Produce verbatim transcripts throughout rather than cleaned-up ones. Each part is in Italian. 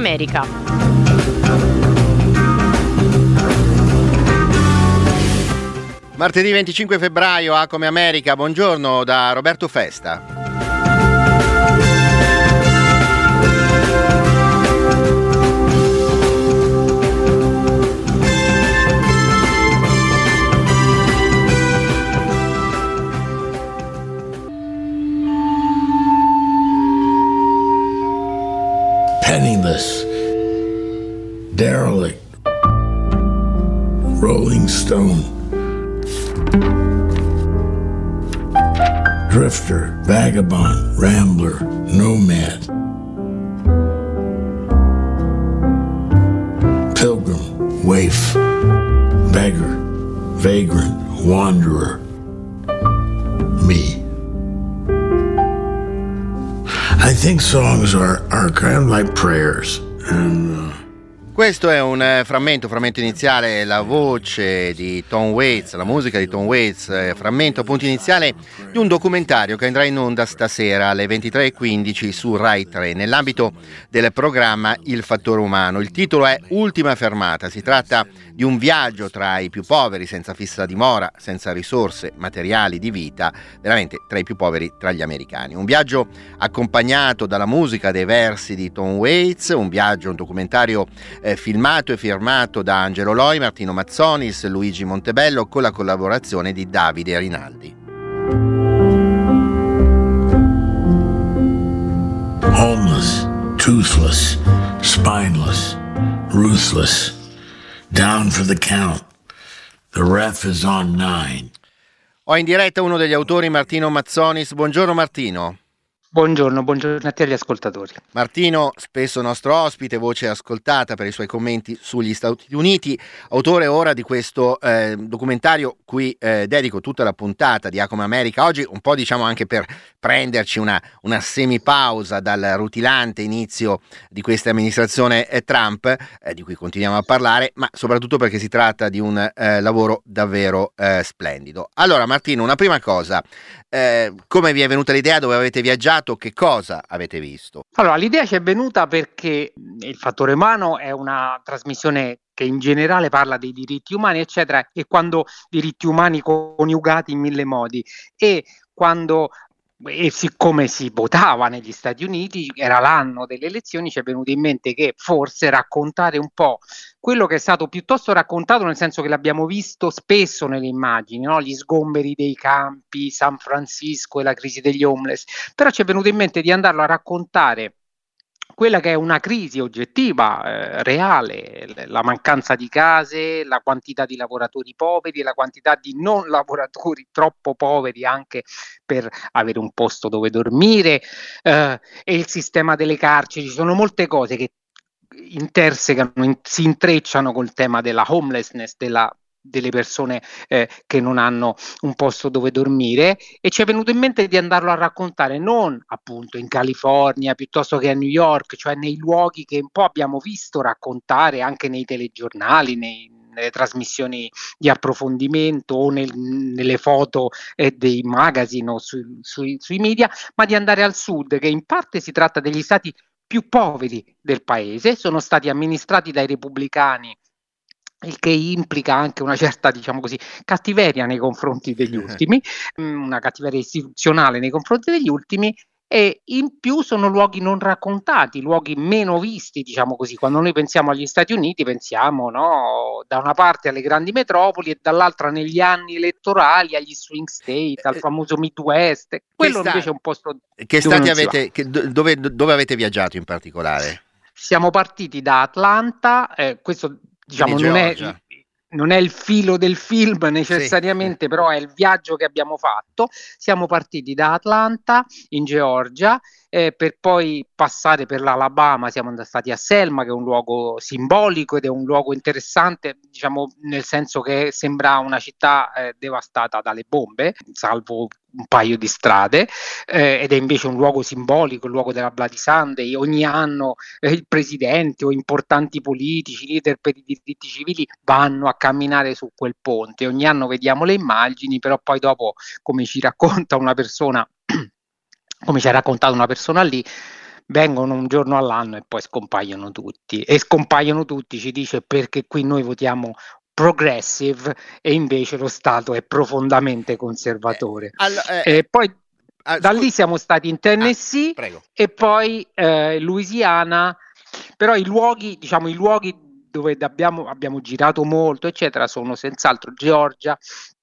America. Martedì venticinque febbraio, A come America, buongiorno da Roberto Festa. Penniless, derelict, rolling stone, drifter, vagabond, rambler, nomad, pilgrim, waif, beggar, vagrant, wanderer, me. I think songs are, are kind of like prayers. And, uh... Questo è un eh, frammento, frammento iniziale, la voce di Tom Waits, la musica di Tom Waits, eh, frammento appunto iniziale di un documentario che andrà in onda stasera alle ventitré e quindici su Rai tre nell'ambito del programma Il fattore umano. Il titolo è Ultima fermata, si tratta di un viaggio tra i più poveri, senza fissa dimora, senza risorse materiali di vita, veramente tra i più poveri tra gli americani. Un viaggio accompagnato dalla musica dei versi di Tom Waits, un viaggio, un documentario eh, filmato e firmato da Angelo Loi, Martino Mazzonis, Luigi Montebello, con la collaborazione di Davide Rinaldi. Homeless, toothless, spineless, ruthless, down for the count. The ref is on nine. Ho in diretta uno degli autori, Martino Mazzonis. Buongiorno Martino. Buongiorno, buongiorno a te e agli ascoltatori. Martino, spesso nostro ospite, voce ascoltata per i suoi commenti sugli Stati Uniti, autore ora di questo eh, documentario cui eh, dedico tutta la puntata di A come America oggi, un po' diciamo anche per prenderci una, una semipausa dal rutilante inizio di questa amministrazione eh, Trump, eh, di cui continuiamo a parlare, ma soprattutto perché si tratta di un eh, lavoro davvero eh, splendido. Allora Martino, una prima cosa, eh, come vi è venuta l'idea, dove avete viaggiato? Che cosa avete visto? Allora, l'idea ci è venuta perché Il fattore umano è una trasmissione che in generale parla dei diritti umani, eccetera, e quando diritti umani coniugati in mille modi, e quando e siccome si votava negli Stati Uniti, era l'anno delle elezioni, ci è venuto in mente che forse raccontare un po' quello che è stato piuttosto raccontato, nel senso che l'abbiamo visto spesso nelle immagini, no? Gli sgomberi dei campi, San Francisco e la crisi degli homeless, però ci è venuto in mente di andarlo a raccontare quella che è una crisi oggettiva, eh, reale, la mancanza di case, la quantità di lavoratori poveri, la quantità di non lavoratori troppo poveri anche per avere un posto dove dormire, eh, e il sistema delle carceri. Ci sono molte cose che intersecano, in, si intrecciano col tema della homelessness, della delle persone eh, che non hanno un posto dove dormire, e ci è venuto in mente di andarlo a raccontare non appunto in California piuttosto che a New York, cioè nei luoghi che un po' abbiamo visto raccontare anche nei telegiornali, nei, nelle trasmissioni di approfondimento o nel, nelle foto eh, dei magazine o sui, sui, sui media, ma di andare al sud, che in parte si tratta degli stati più poveri del paese, sono stati amministrati dai repubblicani, il che implica anche una certa, diciamo così, cattiveria nei confronti degli ultimi, una cattiveria istituzionale nei confronti degli ultimi, e in più sono luoghi non raccontati, luoghi meno visti, diciamo così. Quando noi pensiamo agli Stati Uniti pensiamo, no, da una parte alle grandi metropoli e dall'altra negli anni elettorali agli swing state, al famoso Midwest. Quello sta- invece è un posto Che dove stati non si va. avete, che, dove, dove avete viaggiato in particolare? Siamo partiti da Atlanta, eh, questo diciamo Quindi non è, Georgia. non è il filo del film necessariamente, Sì. però è il viaggio che abbiamo fatto. Siamo partiti da Atlanta in Georgia, eh, per poi passare per l'Alabama. Siamo stati a Selma, che è un luogo simbolico ed è un luogo interessante, diciamo, nel senso che sembra una città eh, devastata dalle bombe, salvo un paio di strade, eh, ed è invece un luogo simbolico, il luogo della Bloody Sunday. Ogni anno eh, il presidente o importanti politici, leader per i diritti civili vanno a camminare su quel ponte. Ogni anno vediamo le immagini, però poi dopo, come ci racconta una persona come ci ha raccontato una persona lì, vengono un giorno all'anno e poi scompaiono tutti. E scompaiono tutti, ci dice, perché qui noi votiamo progressive e invece lo Stato è profondamente conservatore. Eh, all- eh, e poi ah, da scu- lì siamo stati in Tennessee ah, prego. e poi eh, Louisiana, però i luoghi, diciamo, i luoghi dove abbiamo, abbiamo girato molto, eccetera, sono senz'altro Georgia,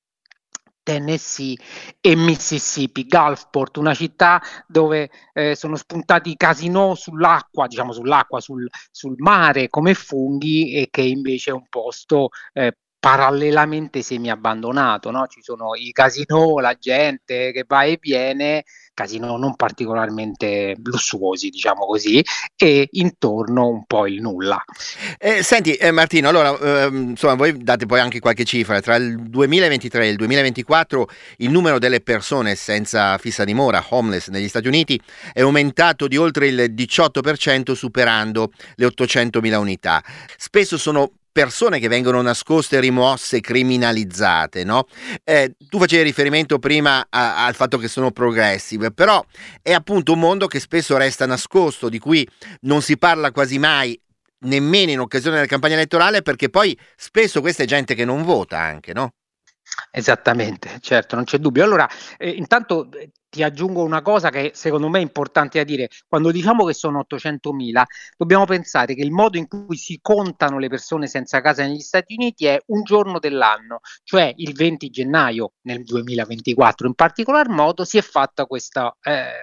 Tennessee e Mississippi, Gulfport, una città dove eh, sono spuntati casinò sull'acqua, diciamo sull'acqua, sul, sul mare come funghi, e che invece è un posto eh, parallelamente semi-abbandonato, no? Ci sono i casinò, la gente che va e viene, casinò non particolarmente lussuosi, diciamo così, e intorno un po' il nulla. Eh, senti eh, Martino, allora ehm, insomma voi date poi anche qualche cifra, tra il duemilaventitré e il duemilaventiquattro il numero delle persone senza fissa dimora, homeless negli Stati Uniti, è aumentato di oltre il diciotto per cento, superando le ottocentomila unità. Spesso sono persone che vengono nascoste, rimosse, criminalizzate, no? Eh, tu facevi riferimento prima a, al fatto che sono progressive, però è appunto un mondo che spesso resta nascosto, di cui non si parla quasi mai, nemmeno in occasione della campagna elettorale, perché poi spesso questa è gente che non vota anche, no? Esattamente, certo, non c'è dubbio. Allora, eh, intanto eh, ti aggiungo una cosa che secondo me è importante da dire. Quando diciamo che sono ottocentomila, dobbiamo pensare che il modo in cui si contano le persone senza casa negli Stati Uniti è un giorno dell'anno, cioè il venti gennaio nel duemilaventiquattro. In particolar modo si è fatta questa eh, eh,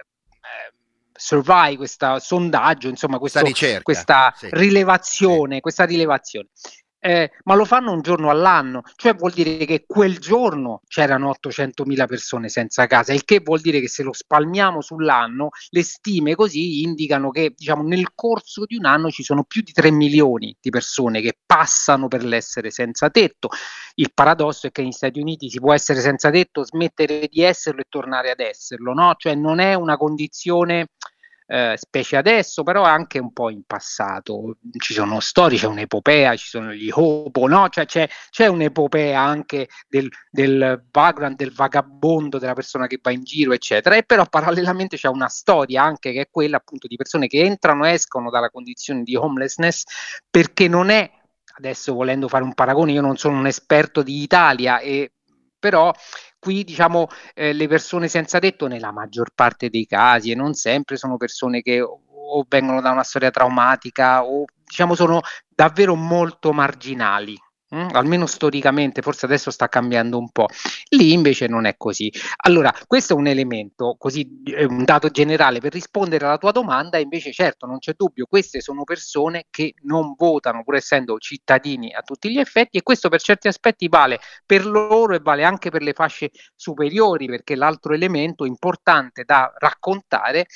survey, questo sondaggio, insomma, questo, Questa ricerca, questa sì, rilevazione, sì. questa rilevazione. Eh, ma lo fanno un giorno all'anno, cioè vuol dire che quel giorno c'erano ottocentomila persone senza casa, il che vuol dire che se lo spalmiamo sull'anno, le stime così indicano che, diciamo, nel corso di un anno ci sono più di tre milioni di persone che passano per l'essere senza tetto. Il paradosso è che negli Stati Uniti si può essere senza tetto, smettere di esserlo e tornare ad esserlo, no? Cioè non è una condizione Eh, specie adesso, però anche un po' in passato. Ci sono storie, c'è un'epopea, ci sono gli hobo, no? Cioè c'è, c'è un'epopea anche del, del vagrant, del vagabondo, della persona che va in giro, eccetera, e però parallelamente c'è una storia anche che è quella appunto di persone che entrano e escono dalla condizione di homelessness, perché non è, adesso volendo fare un paragone, io non sono un esperto di Italia, e però qui diciamo eh, le persone senza tetto nella maggior parte dei casi, e non sempre, sono persone che o, o vengono da una storia traumatica o diciamo sono davvero molto marginali. Mm? Almeno storicamente, forse adesso sta cambiando un po'. Lì invece non è così. Allora, questo è un elemento, così è un dato generale per rispondere alla tua domanda. Invece, certo, non c'è dubbio, queste sono persone che non votano, pur essendo cittadini a tutti gli effetti, e questo per certi aspetti vale per loro e vale anche per le fasce superiori, perché l'altro elemento importante da raccontare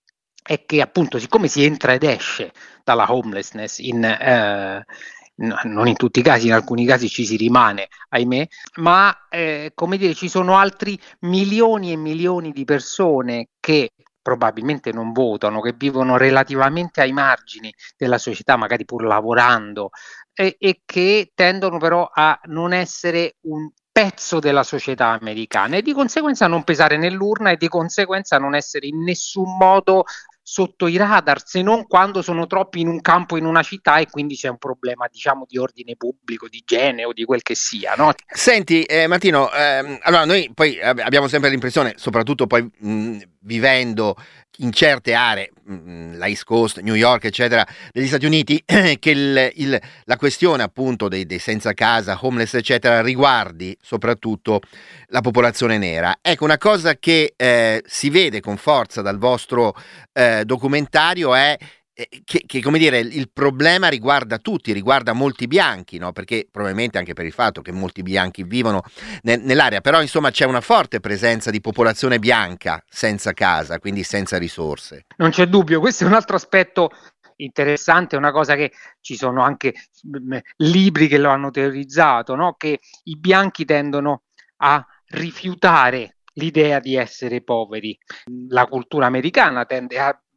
è che appunto, siccome si entra ed esce dalla homelessness in eh, non in tutti i casi, in alcuni casi ci si rimane, ahimè, ma eh, come dire, ci sono altri milioni e milioni di persone che probabilmente non votano, che vivono relativamente ai margini della società, magari pur lavorando, e, e che tendono però a non essere un pezzo della società americana e di conseguenza non pesare nell'urna e di conseguenza non essere in nessun modo sotto i radar, se non quando sono troppi in un campo, in una città, e quindi c'è un problema, diciamo, di ordine pubblico, di igiene o di quel che sia, no? Senti eh, Martino, ehm, allora noi poi ab- abbiamo sempre l'impressione, soprattutto poi mh, vivendo in certe aree, mh, la East Coast, New York, eccetera, degli Stati Uniti, che il, il, la questione appunto dei, dei senza casa, homeless, eccetera, riguardi soprattutto la popolazione nera. Ecco, una cosa che eh, si vede con forza dal vostro eh, documentario è Che, che come dire, il problema riguarda tutti, riguarda molti bianchi, no? Perché probabilmente anche per il fatto che molti bianchi vivono nel, nell'area, però insomma c'è una forte presenza di popolazione bianca senza casa, quindi senza risorse. Non c'è dubbio, questo è un altro aspetto interessante, una cosa che ci sono anche libri che lo hanno teorizzato, no? Che i bianchi tendono a rifiutare l'idea di essere poveri. La cultura americana tende a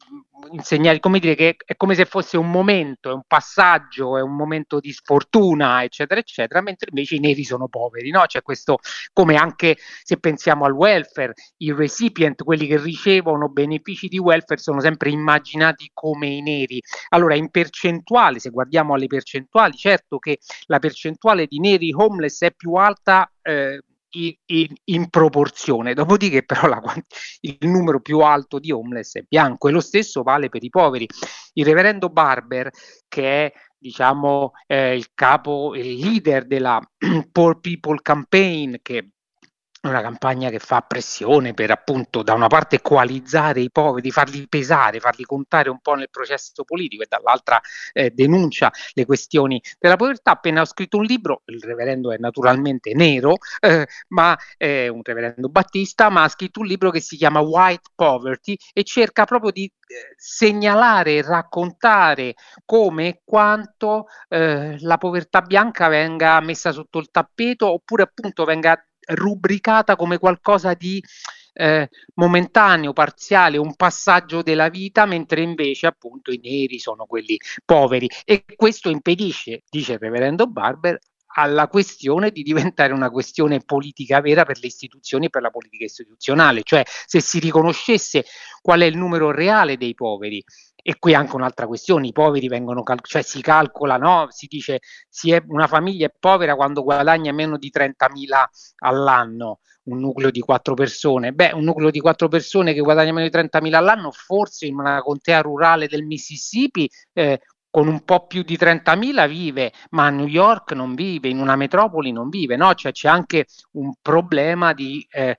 insegnare, come dire, che è come se fosse un momento, è un passaggio, è un momento di sfortuna, eccetera, eccetera, mentre invece i neri sono poveri, no? C'è questo, come anche se pensiamo al welfare, i recipient, quelli che ricevono benefici di welfare, sono sempre immaginati come i neri. Allora, in percentuale, se guardiamo alle percentuali, certo che la percentuale di neri homeless è più alta eh, in, in, in proporzione, dopodiché però la, il numero più alto di homeless è bianco, e lo stesso vale per i poveri. Il reverendo Barber, che è diciamo eh, il capo, il leader della Poor People Campaign, che è una campagna che fa pressione per appunto da una parte coalizzare i poveri, farli pesare, farli contare un po' nel processo politico, e dall'altra eh, denuncia le questioni della povertà. Appena ho scritto un libro, il reverendo è naturalmente nero, eh, ma è un reverendo battista, ma ha scritto un libro che si chiama White Poverty e cerca proprio di eh, segnalare e raccontare come e quanto eh, la povertà bianca venga messa sotto il tappeto, oppure appunto venga rubricata come qualcosa di eh, momentaneo, parziale, un passaggio della vita, mentre invece appunto i neri sono quelli poveri, e questo impedisce, dice il reverendo Barber, alla questione di diventare una questione politica vera per le istituzioni e per la politica istituzionale. Cioè, se si riconoscesse qual è il numero reale dei poveri. E qui anche un'altra questione: i poveri vengono cal- cioè si calcola, no? Si dice si è, una famiglia è povera quando guadagna meno di trentamila all'anno, un nucleo di quattro persone. Beh, un nucleo di quattro persone che guadagna meno di trentamila all'anno, forse in una contea rurale del Mississippi eh, con un po' più di trentamila vive, ma a New York non vive, in una metropoli non vive, no? Cioè c'è anche un problema di eh,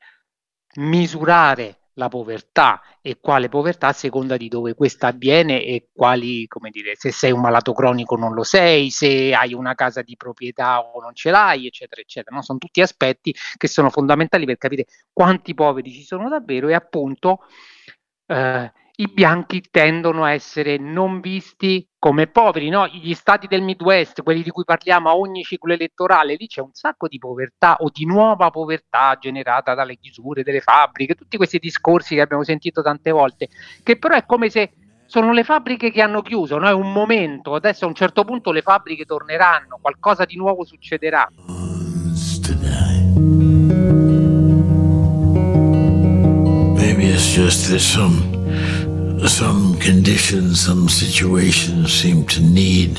misurare la povertà, e quale povertà a seconda di dove questa avviene e quali, come dire, se sei un malato cronico non lo sei, se hai una casa di proprietà o non ce l'hai, eccetera, eccetera. No? Sono tutti aspetti che sono fondamentali per capire quanti poveri ci sono davvero, e appunto eh, i bianchi tendono a essere non visti come poveri, no? Gli stati del Midwest, quelli di cui parliamo a ogni ciclo elettorale, lì c'è un sacco di povertà o di nuova povertà generata dalle chiusure delle fabbriche, tutti questi discorsi che abbiamo sentito tante volte, che però è come se sono le fabbriche che hanno chiuso, no? È un momento, adesso a un certo punto le fabbriche torneranno, qualcosa di nuovo succederà. Maybe it's just that some some conditions, some situations seem to need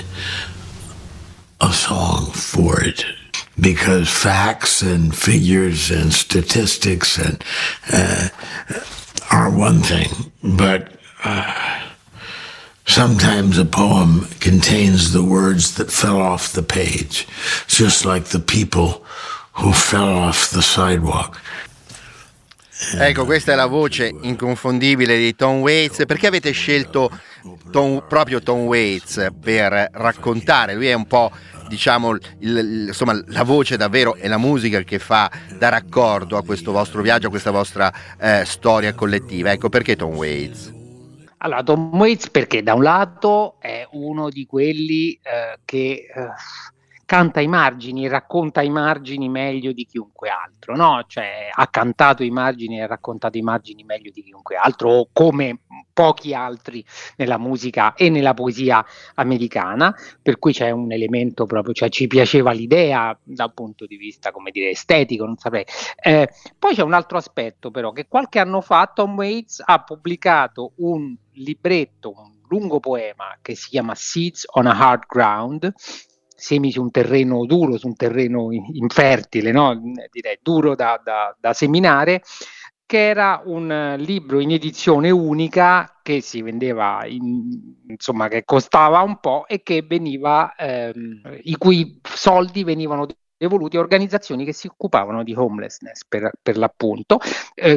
a song for it, because facts and figures and statistics and uh, are one thing, but uh, sometimes a poem contains the words that fell off the page, just like the people who fell off the sidewalk. Ecco, questa è la voce inconfondibile di Tom Waits. Perché avete scelto Tom, proprio Tom Waits per raccontare? Lui è un po', diciamo, il, il, insomma, la voce davvero e la musica che fa da raccordo a questo vostro viaggio, a questa vostra eh, storia collettiva. Ecco, perché Tom Waits? Allora, Tom Waits perché da un lato è uno di quelli eh, che eh, canta i margini, racconta i margini meglio di chiunque altro, no? Cioè ha cantato i margini e ha raccontato i margini meglio di chiunque altro, o come pochi altri nella musica e nella poesia americana, per cui c'è un elemento proprio, cioè ci piaceva l'idea dal punto di vista, come dire, estetico, non saprei. Eh, poi c'è un altro aspetto però, che qualche anno fa Tom Waits ha pubblicato un libretto, un lungo poema che si chiama Seeds on a Hard Ground, semi su un terreno duro, su un terreno infertile, no? Direi duro da, da, da seminare, che era un libro in edizione unica che si vendeva, in, insomma, che costava un po' e che veniva, ehm, i cui soldi venivano devoluti a organizzazioni che si occupavano di homelessness, per, per l'appunto. Eh,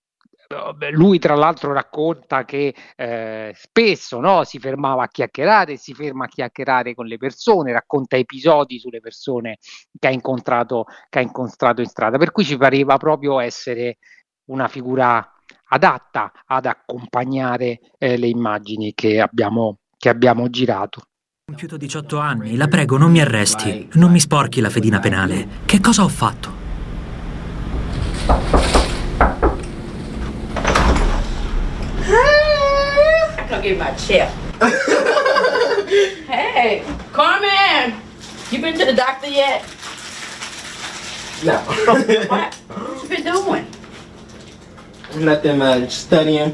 Lui tra l'altro racconta che eh, spesso, no, si fermava a chiacchierare, si ferma a chiacchierare con le persone, racconta episodi sulle persone che ha incontrato, che ha incontrato in strada, per cui ci pareva proprio essere una figura adatta ad accompagnare eh, le immagini che abbiamo, che abbiamo girato. Ho compiuto diciotto anni, la prego, non mi arresti, non mi sporchi la fedina penale. Che cosa ho fatto? get my chair. Hey, Carmen, you been to the doctor yet? No. What? What you been doing? Nothing much. Studying.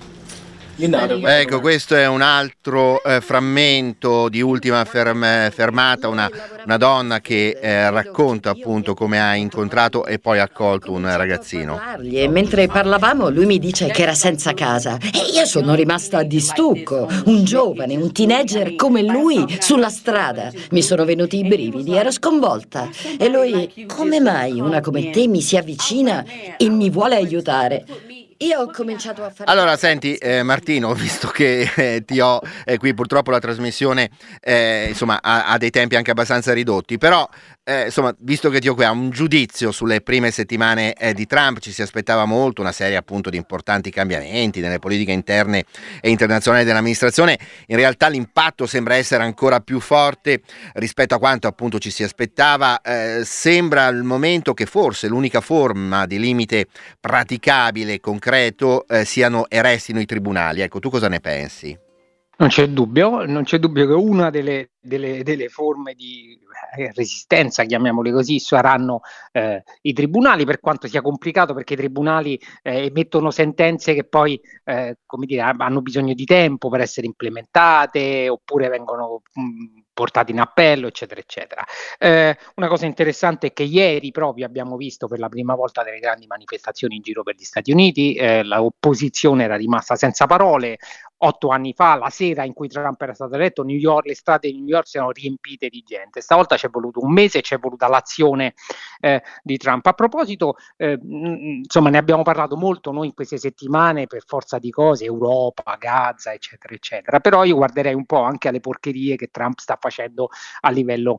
You know the Ecco, questo è un altro eh, frammento di Ultima ferm- fermata, una, una donna che eh, racconta appunto come ha incontrato e poi accolto un ragazzino. E mentre parlavamo lui mi dice che era senza casa e io sono rimasta di stucco, un giovane, un teenager come lui sulla strada. Mi sono venuti i brividi, ero sconvolta. E lui, come mai una come te mi si avvicina e mi vuole aiutare? Io ho cominciato a fare... Allora, senti eh, Martino, visto che eh, ti ho eh, qui, purtroppo la trasmissione eh, insomma ha, ha dei tempi anche abbastanza ridotti, però eh, insomma, visto che ti ho qui, un giudizio sulle prime settimane eh, di Trump. Ci si aspettava molto, una serie appunto di importanti cambiamenti nelle politiche interne e internazionali dell'amministrazione. In realtà l'impatto sembra essere ancora più forte rispetto a quanto appunto ci si aspettava. Eh, sembra al momento che forse l'unica forma di limite praticabile, concreto, eh, siano e restino i tribunali. Ecco, tu cosa ne pensi? Non c'è dubbio, non c'è dubbio che una delle, delle, delle forme di eh, resistenza, chiamiamole così, saranno eh, i tribunali, per quanto sia complicato, perché i tribunali eh, emettono sentenze che poi eh, come dire, hanno bisogno di tempo per essere implementate, oppure vengono mh, portati in appello, eccetera, eccetera. Eh, una cosa interessante è che ieri proprio abbiamo visto per la prima volta delle grandi manifestazioni in giro per gli Stati Uniti, eh, l'opposizione era rimasta senza parole. Otto anni fa, la sera in cui Trump era stato eletto, New York, le strade di New York si erano riempite di gente. Stavolta ci è voluto un mese e ci è voluta l'azione eh, di Trump. A proposito, eh, mh, insomma, ne abbiamo parlato molto noi in queste settimane per forza di cose, Europa, Gaza, eccetera, eccetera. Però io guarderei un po' anche alle porcherie che Trump sta facendo a livello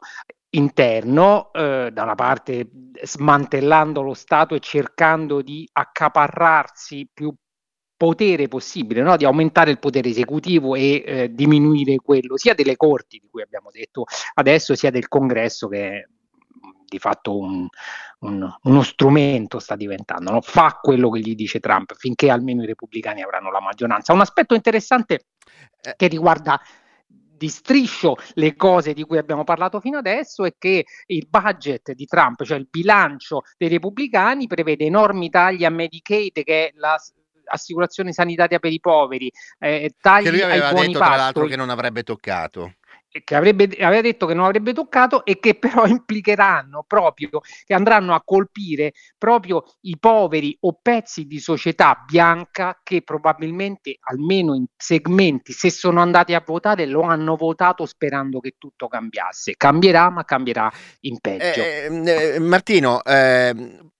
interno, eh, da una parte smantellando lo Stato e cercando di accaparrarsi più potere possibile, no? Di aumentare il potere esecutivo e eh, diminuire quello sia delle corti, di cui abbiamo detto adesso, sia del Congresso, che è di fatto un, un, uno strumento sta diventando, no? Fa quello che gli dice Trump finché almeno i repubblicani avranno la maggioranza. Un aspetto interessante che riguarda di striscio le cose di cui abbiamo parlato fino adesso è che il budget di Trump, cioè il bilancio dei repubblicani, prevede enormi tagli a Medicaid, che è la assicurazione sanitaria per i poveri, eh, tagli che lui aveva ai buoni detto pasto, tra l'altro che non avrebbe toccato. Che avrebbe, aveva detto che non avrebbe toccato, e che però implicheranno proprio che andranno a colpire proprio i poveri o pezzi di società bianca che probabilmente, almeno in segmenti, se sono andati a votare, lo hanno votato sperando che tutto cambiasse. Cambierà, ma cambierà in peggio. Eh, eh, Martino, eh,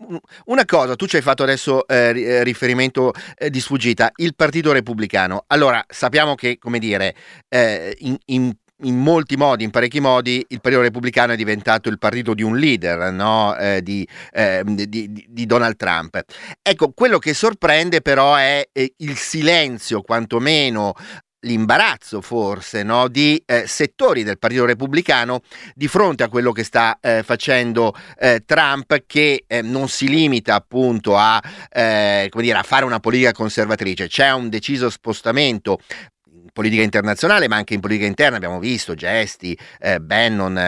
una cosa, tu ci hai fatto adesso eh, riferimento eh, di sfuggita, il Partito Repubblicano. Allora, sappiamo che, come dire, eh, in, in in molti modi, in parecchi modi, il Partito Repubblicano è diventato il partito di un leader, no? eh, di, eh, di, di, di Donald Trump. Ecco, quello che sorprende però è eh, il silenzio, quantomeno l'imbarazzo forse, no? di eh, settori del Partito Repubblicano di fronte a quello che sta eh, facendo eh, Trump, che eh, non si limita appunto a, eh, come dire, a fare una politica conservatrice. C'è un deciso spostamento politica internazionale, ma anche in politica interna abbiamo visto gesti, eh, Bannon,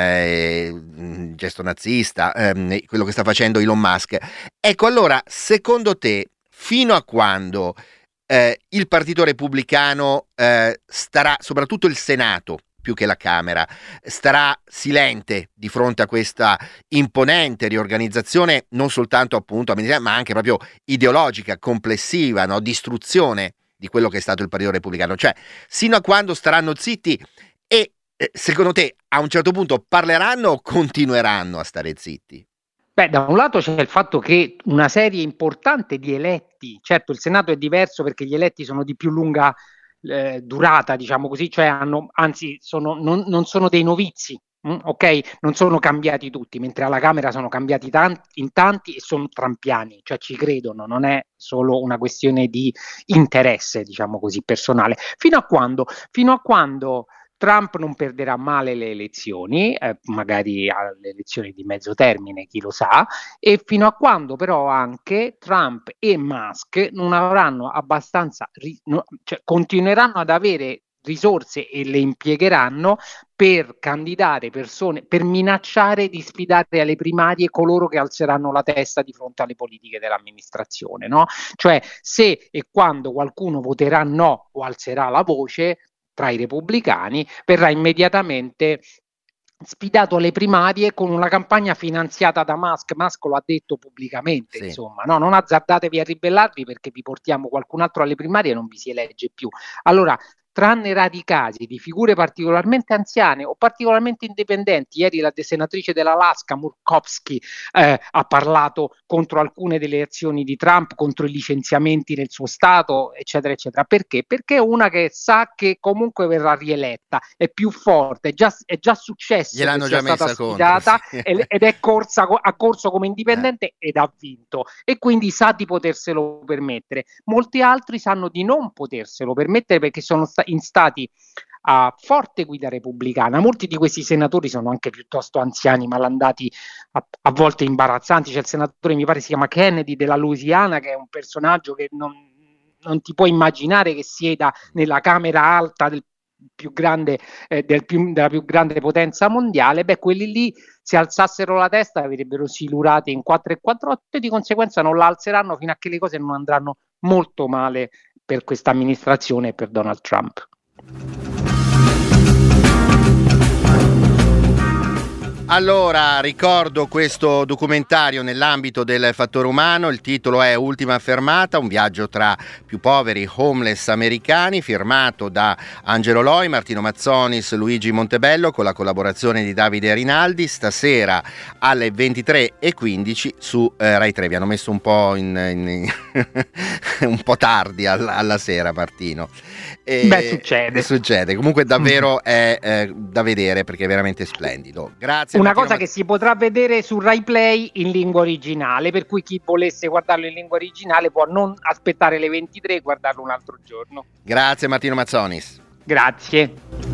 eh, gesto nazista, eh, quello che sta facendo Elon Musk. Ecco, allora, secondo te, fino a quando eh, il Partito Repubblicano eh, starà, soprattutto il Senato, più che la Camera, starà silente di fronte a questa imponente riorganizzazione, non soltanto appunto ma anche proprio ideologica, complessiva, no? Distruzione di quello che è stato il Partito Repubblicano? Cioè, sino a quando staranno zitti e, eh, secondo te, a un certo punto parleranno o continueranno a stare zitti? Beh, da un lato c'è il fatto che una serie importante di eletti, certo il Senato è diverso perché gli eletti sono di più lunga eh, durata, diciamo così, cioè hanno, anzi sono, non, non sono dei novizi. Mm, ok, non sono cambiati tutti, mentre alla Camera sono cambiati tanti, in tanti e sono trampiani, cioè ci credono, non è solo una questione di interesse, diciamo così, personale. Fino a quando, fino a quando Trump non perderà male le elezioni, eh, magari alle elezioni di mezzo termine, chi lo sa, e fino a quando però anche Trump e Musk non avranno abbastanza, ri- no, cioè continueranno ad avere risorse e le impiegheranno per candidare persone, per minacciare di sfidare alle primarie coloro che alzeranno la testa di fronte alle politiche dell'amministrazione, no? Cioè, se e quando qualcuno voterà no o alzerà la voce tra i repubblicani, verrà immediatamente sfidato alle primarie con una campagna finanziata da Musk. Musk lo ha detto pubblicamente, sì. Insomma, no, non azzardatevi a ribellarvi perché vi portiamo qualcun altro alle primarie e non vi si elegge più. Allora, tranne rari casi di figure particolarmente anziane o particolarmente indipendenti, ieri la senatrice dell'Alaska Murkowski eh, ha parlato contro alcune delle azioni di Trump, contro i licenziamenti nel suo stato, eccetera eccetera. Perché? Perché è una che sa che comunque verrà rieletta, è più forte, è già, è già successo gliel'hanno che già sia stata messa sfidata contro, sì. ed è corsa, ha corso come indipendente eh. ed ha vinto, e quindi sa di poterselo permettere. Molti altri sanno di non poterselo permettere perché sono stati in stati a forte guida repubblicana. Molti di questi senatori sono anche piuttosto anziani, malandati, a, a volte imbarazzanti. C'è il senatore, mi pare si chiama Kennedy, della Louisiana, che è un personaggio che non, non ti puoi immaginare che sieda nella Camera Alta del più grande, eh, del più, della più grande potenza mondiale. Beh, quelli lì, se alzassero la testa, avrebbero silurati in quattro e quarantotto e di conseguenza non la alzeranno fino a che le cose non andranno molto male per questa amministrazione e per Donald Trump. Allora, ricordo questo documentario nell'ambito del fattore umano, il titolo è Ultima fermata, un viaggio tra più poveri homeless americani, firmato da Angelo Loi, Martino Mazzonis, Luigi Montebello, con la collaborazione di Davide Rinaldi, stasera alle ventitré e quindici su eh, Rai tre. Vi hanno messo un po' in, in un po' tardi alla, alla sera, Martino. E Beh, succede. Succede, comunque davvero è eh, da vedere perché è veramente splendido. Grazie. Una cosa che si potrà vedere su Rai Play in lingua originale, per cui chi volesse guardarlo in lingua originale può non aspettare le ventitré e guardarlo un altro giorno. Grazie Martino Mazzonis. Grazie.